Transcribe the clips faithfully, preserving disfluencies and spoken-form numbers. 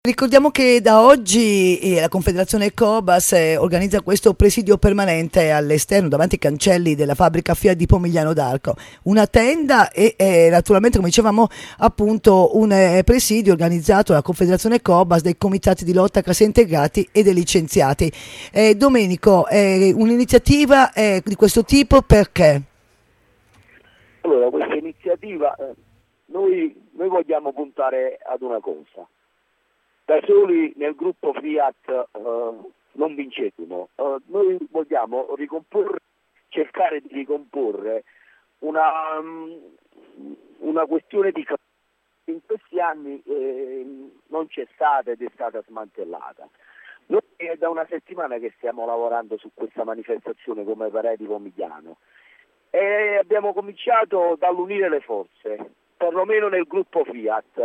Ricordiamo che da oggi eh, la Confederazione Cobas eh, organizza questo presidio permanente all'esterno davanti ai cancelli della fabbrica Fiat di Pomigliano d'Arco, una tenda e eh, naturalmente, come dicevamo, appunto un eh, presidio organizzato dalla Confederazione Cobas, dei comitati di lotta cassi integrati e dei licenziati. Eh, Domenico, eh, un'iniziativa eh, di questo tipo perché? Allora, questa iniziativa eh, noi, noi vogliamo puntare ad una cosa. Da soli nel gruppo Fiat eh, non vincetimo, eh, noi vogliamo ricomporre, cercare di ricomporre una, um, una questione di classe che in questi anni eh, non c'è stata ed è stata smantellata. Noi è da una settimana che stiamo lavorando su questa manifestazione come Parè di Pomigliano e abbiamo cominciato dall'unire le forze, perlomeno nel gruppo Fiat.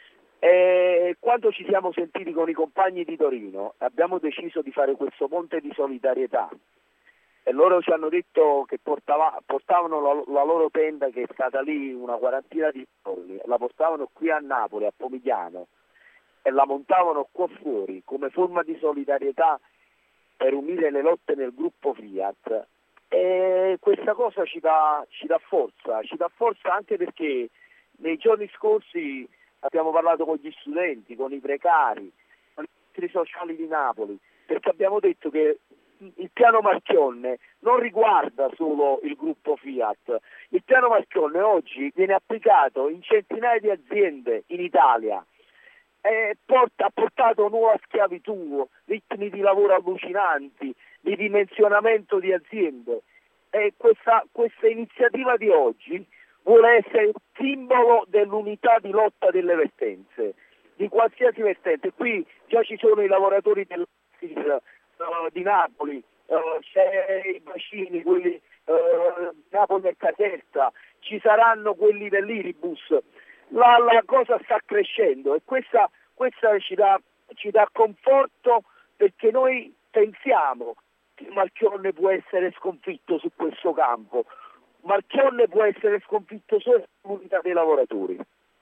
E quando ci siamo sentiti con i compagni di Torino abbiamo deciso di fare questo ponte di solidarietà e loro ci hanno detto che portava, portavano la, la loro tenda, che è stata lì una quarantina di giorni, la portavano qui a Napoli, a Pomigliano, e la montavano qua fuori come forma di solidarietà per unire le lotte nel gruppo Fiat. E questa cosa ci dà, ci dà forza, ci dà forza anche perché nei giorni scorsi abbiamo parlato con gli studenti, con i precari, con i centri sociali di Napoli, perché abbiamo detto che il piano Marchionne non riguarda solo il gruppo Fiat. Il piano Marchionne oggi viene applicato in centinaia di aziende in Italia. E porta, ha portato nuova schiavitù, ritmi di lavoro allucinanti, di dimensionamento di aziende. E questa, questa iniziativa di oggi vuole essere il simbolo dell'unità di lotta delle vertenze, di qualsiasi vertente. Qui già ci sono i lavoratori del, uh, di Napoli, uh, c'è i bacini, quelli uh, Napoli e Caserta, ci saranno quelli dell'Iribus. La, la cosa sta crescendo e questa, questa ci dà, ci dà conforto, perché noi pensiamo che Marchionne può essere sconfitto su questo campo. Marchionne può essere sconfitto solo sull'unità dei lavoratori.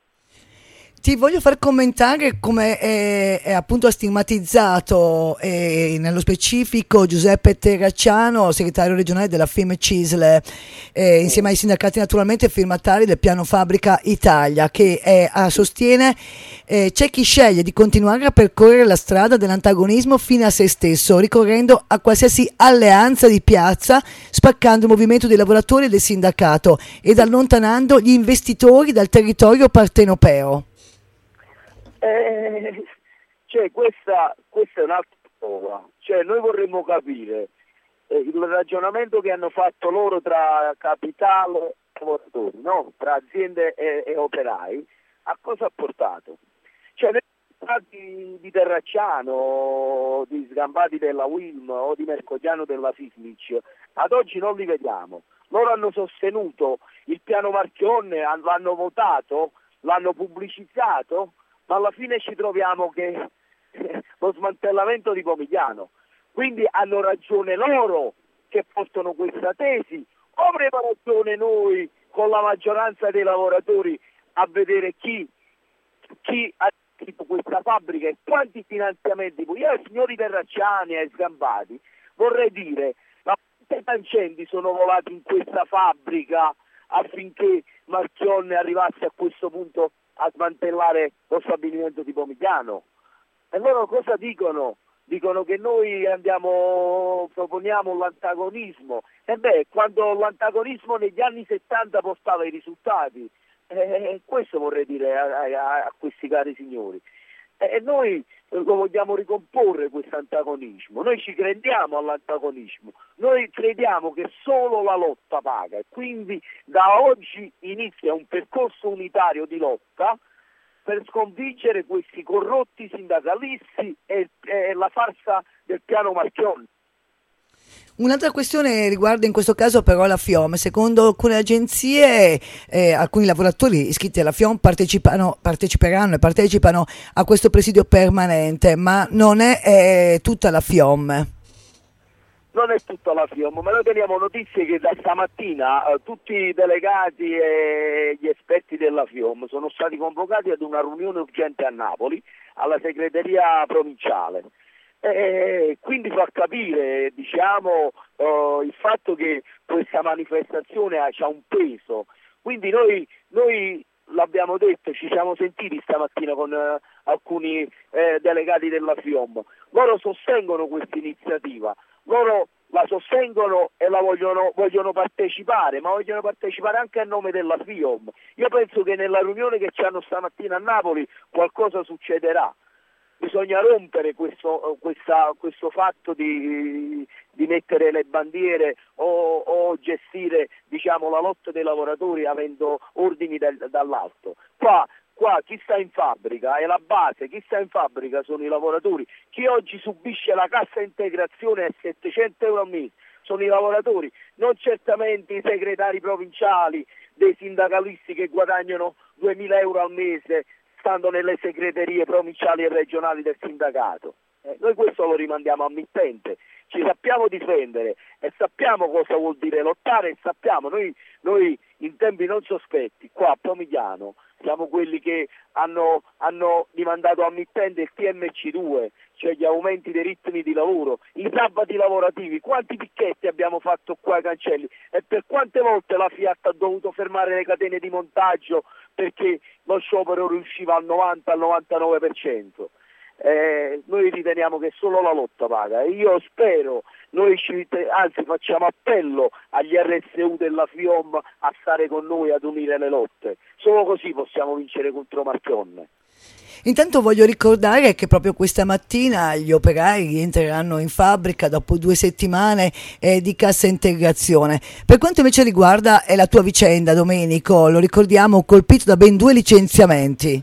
Ti voglio far commentare come è, è appunto ha stigmatizzato eh, nello specifico Giuseppe Terracciano, segretario regionale della F I M Cisle, eh, insieme ai sindacati naturalmente firmatari del piano Fabbrica Italia, che è, a, sostiene eh, c'è chi sceglie di continuare a percorrere la strada dell'antagonismo fino a se stesso, ricorrendo a qualsiasi alleanza di piazza, spaccando il movimento dei lavoratori e del sindacato ed allontanando gli investitori dal territorio partenopeo. Eh, cioè questa, questa è un'altra cosa, cioè noi vorremmo capire eh, il ragionamento che hanno fatto loro tra capitale e lavoratori, no? Tra aziende e, e operai, a cosa ha portato? Cioè nei stati di Terracciano, di Sgambati della Wilm o di Mercogliano della Sismic, ad oggi non li vediamo. Loro hanno sostenuto il piano Marchionne, l'hanno votato, l'hanno pubblicizzato, ma alla fine ci troviamo che lo smantellamento di Pomigliano. Quindi hanno ragione loro che portano questa tesi, o avremo ragione noi con la maggioranza dei lavoratori a vedere chi, chi ha scritto questa fabbrica e quanti finanziamenti. Io ai signori Terracciani e ai Sgambati vorrei dire, ma quanti tangenti sono volati in questa fabbrica affinché Marchionne arrivasse a questo punto a smantellare lo stabilimento di Pomigliano? E loro cosa dicono? Dicono che noi andiamo, proponiamo l'antagonismo. E beh, quando l'antagonismo negli anni settanta portava i risultati, eh, questo vorrei dire a, a, a questi cari signori. E noi lo vogliamo ricomporre questo antagonismo, noi ci crediamo all'antagonismo, noi crediamo che solo la lotta paga e quindi da oggi inizia un percorso unitario di lotta per sconfiggere questi corrotti sindacalisti e, e la farsa del piano Marchionne. Un'altra questione riguarda in questo caso però la FIOM. Secondo alcune agenzie eh, alcuni lavoratori iscritti alla FIOM partecipano, parteciperanno e partecipano a questo presidio permanente, ma non è eh, tutta la FIOM. non è tutta la FIOM, ma noi teniamo notizie che da stamattina eh, tutti i delegati e gli esperti della FIOM sono stati convocati ad una riunione urgente a Napoli, alla segreteria provinciale. E quindi fa capire, diciamo, eh, il fatto che questa manifestazione ha, ha un peso. Quindi noi, noi l'abbiamo detto, ci siamo sentiti stamattina con eh, alcuni eh, delegati della FIOM. Loro sostengono questa iniziativa, loro la sostengono e la vogliono, vogliono partecipare, ma vogliono partecipare anche a nome della FIOM. Io penso che nella riunione che ci hanno stamattina a Napoli qualcosa succederà. Bisogna rompere questo, questa, questo fatto di, di mettere le bandiere o, o gestire, diciamo, la lotta dei lavoratori avendo ordini del, dall'alto. Qua, qua chi sta in fabbrica è la base, chi sta in fabbrica sono i lavoratori. Chi oggi subisce la cassa integrazione a settecento euro al mese sono i lavoratori, non certamente i segretari provinciali dei sindacalisti che guadagnano duemila euro al mese stando nelle segreterie provinciali e regionali del sindacato. Eh, noi questo lo rimandiamo al mittente, ci sappiamo difendere e sappiamo cosa vuol dire lottare e sappiamo, noi, noi in tempi non sospetti, qua a Pomigliano, siamo quelli che hanno, hanno rimandato al mittente il T M C due, cioè gli aumenti dei ritmi di lavoro, i sabati lavorativi, quanti picchetti abbiamo fatto qua ai cancelli e per quante volte la Fiat ha dovuto fermare le catene di montaggio perché lo sciopero riusciva al novanta al novantanove per cento. Eh, noi riteniamo che solo la lotta paga e io spero, noi ci, anzi facciamo appello agli R S U della FIOM a stare con noi ad unire le lotte, solo così possiamo vincere contro Marchionne. Intanto voglio ricordare che proprio questa mattina gli operai rientreranno in fabbrica dopo due settimane eh, di cassa integrazione. Per quanto invece riguarda eh, la tua vicenda, Domenico, lo ricordiamo, colpito da ben due licenziamenti.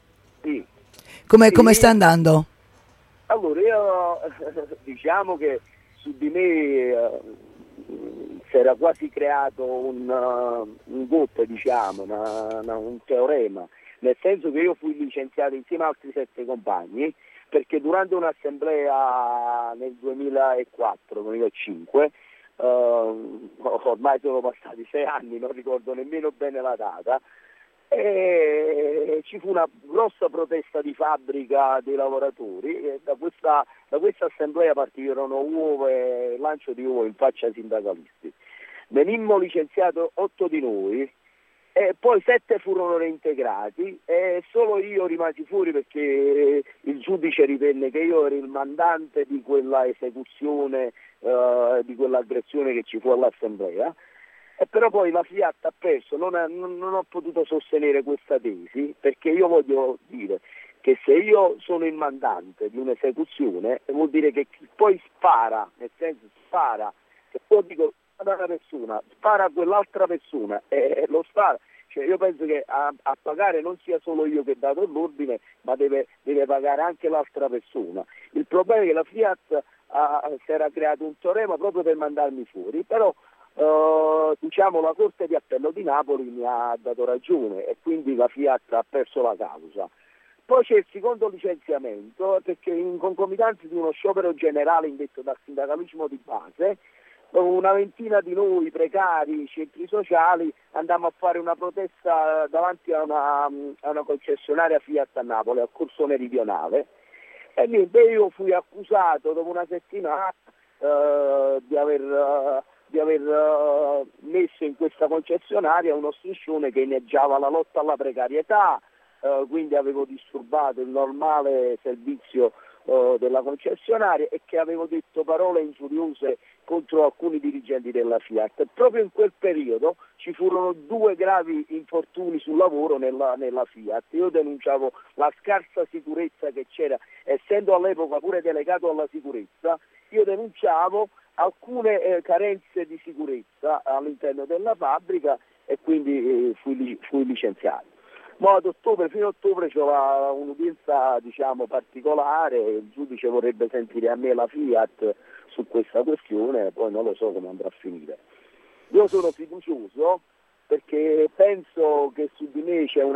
Sì. Come, sì. come sta andando? Allora, io diciamo che su di me eh, si era quasi creato un, uh, un gotto, diciamo, una, una, un teorema. Nel senso che io fui licenziato insieme a altri sette compagni perché durante un'assemblea nel duemilaquattro duemilacinque, eh, ormai sono passati sei anni, non ricordo nemmeno bene la data, e ci fu una grossa protesta di fabbrica dei lavoratori e da questa, da questa assemblea partirono uova e lancio di uova in faccia ai sindacalisti. Venimmo licenziati otto di noi. E poi sette furono reintegrati e solo io rimasi fuori perché il giudice ritenne che io ero il mandante di quella esecuzione, eh, di quell'aggressione che ci fu all'assemblea, e però poi la Fiat ha perso, non, ha, non, non ho potuto sostenere questa tesi perché io voglio dire che se io sono il mandante di un'esecuzione vuol dire che chi poi spara, nel senso spara, che poi dico da una persona, spara a quell'altra persona e lo spara, cioè io penso che a, a pagare non sia solo io che ho dato l'ordine, ma deve, deve pagare anche l'altra persona. Il problema è che la Fiat ha, si era creato un teorema proprio per mandarmi fuori, però eh, diciamo la Corte di Appello di Napoli mi ha dato ragione e quindi la Fiat ha perso la causa. Poi c'è il secondo licenziamento perché in concomitanza di uno sciopero generale indetto dal sindacalismo di base, una ventina di noi precari, centri sociali, andammo a fare una protesta davanti a una, a una concessionaria Fiat a Napoli, al corso meridionale, e niente, io fui accusato dopo una settimana eh, di aver, uh, di aver uh, messo in questa concessionaria uno striscione che inneggiava la lotta alla precarietà, uh, quindi avevo disturbato il normale servizio uh, della concessionaria e che avevo detto parole ingiuriose contro alcuni dirigenti della Fiat. Proprio in quel periodo ci furono due gravi infortuni sul lavoro nella, nella Fiat. Io denunciavo la scarsa sicurezza che c'era, essendo all'epoca pure delegato alla sicurezza, io denunciavo alcune eh, carenze di sicurezza all'interno della fabbrica e quindi eh, fui, fui licenziato. Ma ad ottobre, fino a ottobre c'è un'udienza diciamo particolare, il giudice vorrebbe sentire a me la Fiat su questa questione, poi non lo so come andrà a finire. Io sono fiducioso perché penso che su di me c'è un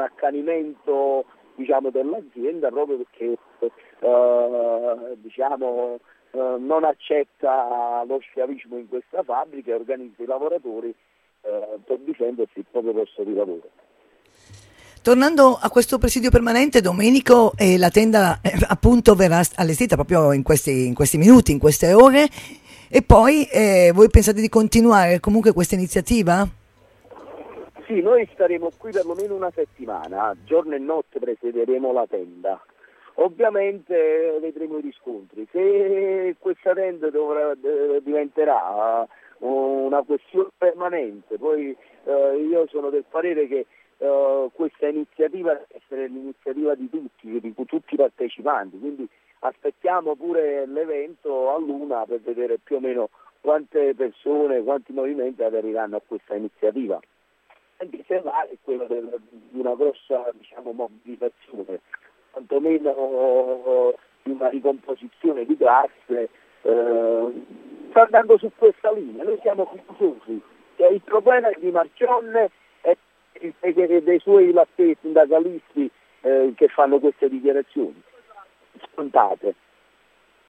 accanimento diciamo dell'azienda proprio perché eh, diciamo eh, non accetta lo schiavismo in questa fabbrica e organizza i lavoratori eh, per difendersi il proprio posto di lavoro. Tornando a questo presidio permanente, Domenico, eh, la tenda eh, appunto verrà allestita proprio in questi, in questi minuti, in queste ore, e poi eh, voi pensate di continuare comunque questa iniziativa? Sì, noi staremo qui perlomeno una settimana, giorno e notte presiederemo la tenda. Ovviamente vedremo i riscontri. Se questa tenda dovrà, eh, diventerà una questione permanente, poi eh, io sono del parere che Uh, questa iniziativa deve essere l'iniziativa di tutti, di tutti i partecipanti, quindi aspettiamo pure l'evento a Luna per vedere più o meno quante persone, quanti movimenti aderiranno a questa iniziativa, anche se va è quello del, di una grossa, diciamo, mobilitazione, quantomeno uh, di una ricomposizione di classe, uh, sta andando su questa linea. Noi siamo fiduciosi che il problema è di Marchionne e dei suoi lattesi sindacalisti eh, che fanno queste dichiarazioni scontate.